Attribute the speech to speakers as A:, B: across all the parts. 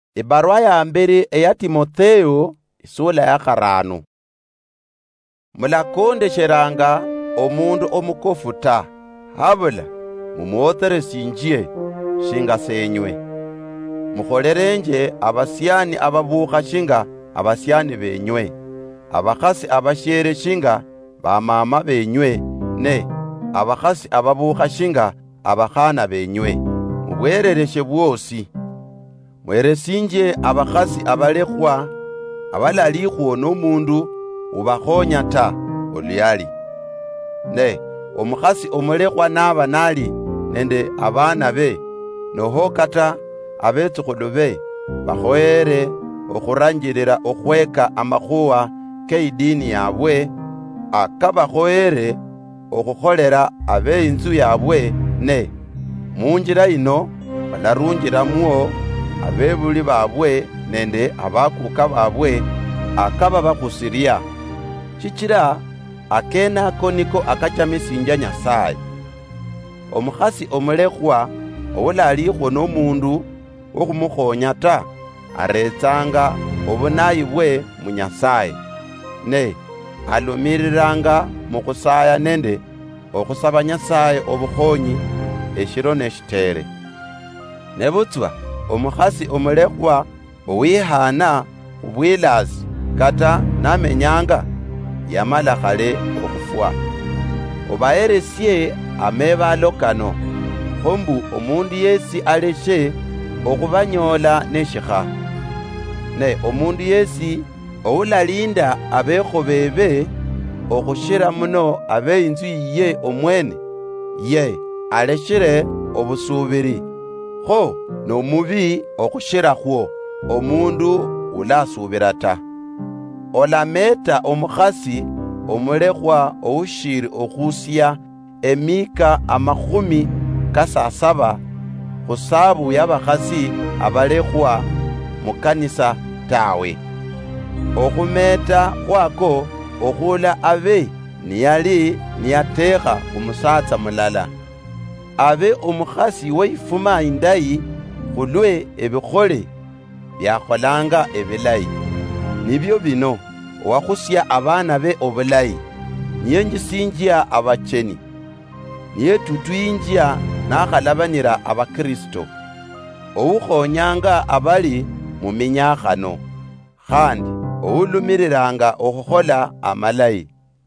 A: Ibarua ya mbere eya Timotheo isula ya 5. Mulakondesheranga omundu omukofuta habula mumwoteresinjie shinga senywe. Mukholerenje abasyani ababukha shinga abasyani benywe, abakhasi abashere shinga bamama benywe, ne abakhasi ababukha shinga abakhana benywe. Mubwerereshe bwosi. Mweresinje abakhasi abalekhwa abalalikhwo n'omundu ubakhonya ta olyali. Ne omukhasi omulekhwa naba nali nende abana be, noho kata abetsukhulu be bakhoere okhuranjilila okhweka amakhuwa keidini yabwe, akabakhoere okhukholela ab'inzu yabwe, ne munjila ino balarunjilamwo abebuli babwe nende abakuka babwe akaba bakhusirya. Shichira akenako niko akachamisinja Nyasaye. Omukhasi omulekhwa owulalikhwo n'omundu wokhumukhonya ta aretsanga obunayi bwe mu Nyasaye, ne alumiriranga mukhusaya nende okhusaba Nyasaye obukhonyi eshiro neshitere. Ne butswa omukhasi omulekhwa owihana ubwilazi kata namenyanga yamala khale okhufwa. Obayeresye amebalo kano, khombu omundu yesi aleshe okhubanyola neshikha. Ne omundu yesi owulalinda abekho bebe okhushira muno ab'inzu yiye omwene, ye aleshire obusubiri. Kho nomubi okhushira khwo omundu ulasubira ta. Olameta omukhasi omulekhwa oushiri okhusya emika 7 khusabu y'abakhasi abalekhwa mukanisa tawe. Okhumeta khwako okhula abe niyali niyatekha khumusatsa mulala. Abe omukhasi weifuma indayi khulwe ebikhole byakholanga ebilayi. Nibyo bino wakhusya abana be obulayi, niyenjisinjia abacheni, niyetutwinjia nakhalabanira abakristo, owukhonyanga abali mu minyakhano, khandi owulumiriranga okhukhola amalayi.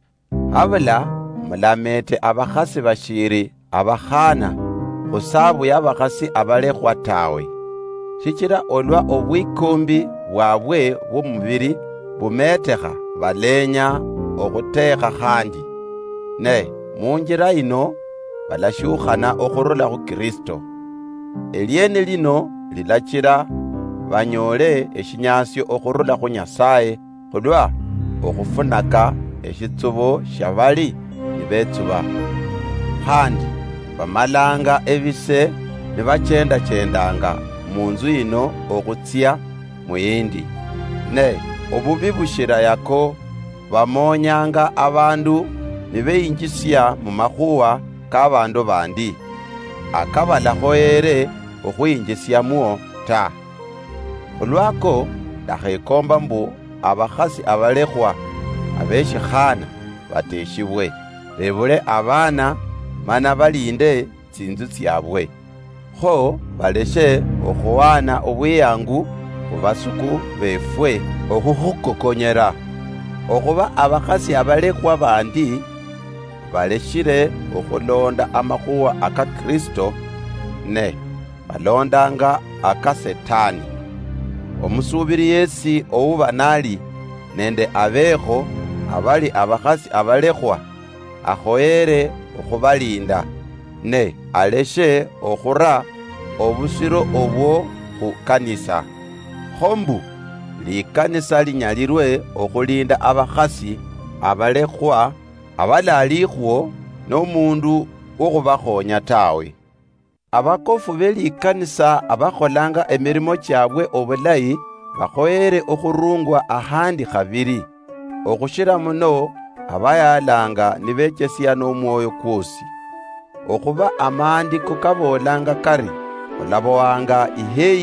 A: Habula mulamete abakhasi bashiri abakhana khusabu y'abakhasi abalekhwa tawe. Shichira olwa obwikombi bwabwe bw'omubiri bumetekha balenya okhutekha khandi. Ne munjira ino balashukhana okhurula khu Kristo. Eliene lino lilachira banyole eshinyasyo okhurula khu Nyasaye khulwa okhufunaka eshitsubo shabali nibetsuba. Khandi bamalanga ebise nibachendachendanga munzu ino okhutsya muyindi. Ne obubi bushira yako bamonyanga abandu nibeyinjisya mu makhuwa k'abandu bandi, akabalakhoere okhuyinjisyamwo ta. Khulwako ndakhekomba mbu abakhasi abalekhwa abeshikhana bateshibwe, bebule abana mana balinde tsinzu tsyabwe. Kho baleshe okhuwana obwiyangu khubasuku befwe okhukhukokonyera. Okhuba abakhasi abalekhwa bandi baleshire okhulonda amakhuwa aka Kristo, ne balondanga aka Setani. Omusubiri yesi ouba nali nende abekho abali abakhasi abalekhwa akhoere okhubalinda, ne aleshe okhura obusiro obwo khu kanisa. Khombu likanisa linyalirwe okhulinda abakhasi abalekhwa abalalikhwo n'omundu wokhubakhonya tawe. Abakofu belikanisa abakholanga emirimo kyabwe obulayi bakhoere okhurungwa ahandi khabiri, okhushira muno abayalanga nibechesya n'omwoyo kwosi. Okhuba amandiko kabolanga kari olabowanga iheyi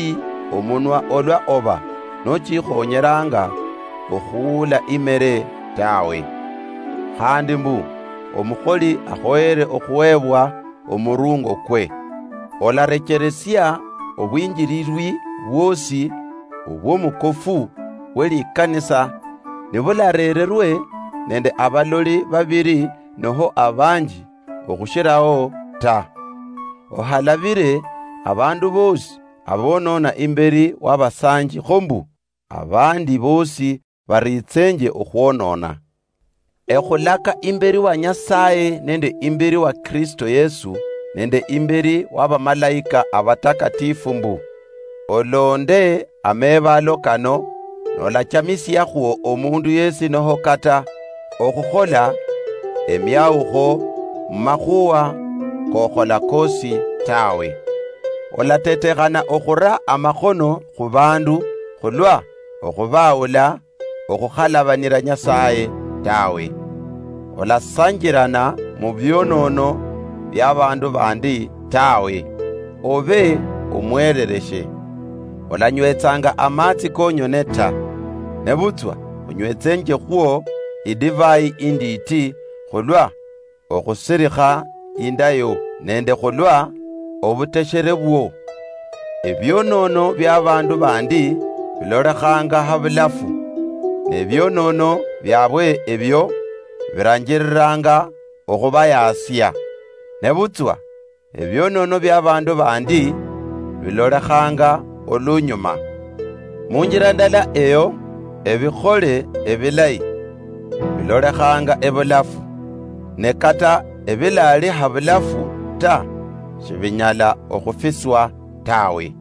A: omunwa olwa oba nochikhonyeranga okhuula imere tawe. Khandi mbu omukholi akhoere okhuwebwa omurungo kwe. Olarecheresya obwinjirirwi bwosi obw'omukofu welikanisa nibularererwe nende abaloli babiri noho abanji okhushirawo ta. Ohalabire abandu bosi abonona imberi w'abasanji khombu abandi bosi baritsenje okhwonona. Ekhulaka imberi wa Nyasaye nende imberi wa Kristo Yesu nende imberi w'abamalayika abatakatifu mbu olonde amebalo kano nolachamisyakhwo omundu yesi noho kata okhukhola emyawukho mumakhuwa kokhola kosi tawe. Olatetekhana okhura amakhono khu bandu khulwa okhubawula okhukhalabanira Nyasaye tawe. Olasanjirana mu byonono by'abandu bandi tawe, obe umwerereshe. Olanywetsanga amatsi konyone ta, nebutswa unywetsenje khwo idivai inditi khulwa okhusirikha indayo nende khulwa obuteshere bwo. Ebyonono by'abandu bandi bilolekhanga habulafu, nebyonono byabwe ebyo biranjiriranga okhubayasya. Nebutswa ebyonono by'abandu bandi bilolekhanga olunyuma. Munjira ndala eyo ebikhole ebilayi bilolekhanga ebulafu, ne kata ebilali habulafu ta shibinyala okhufiswa tawe.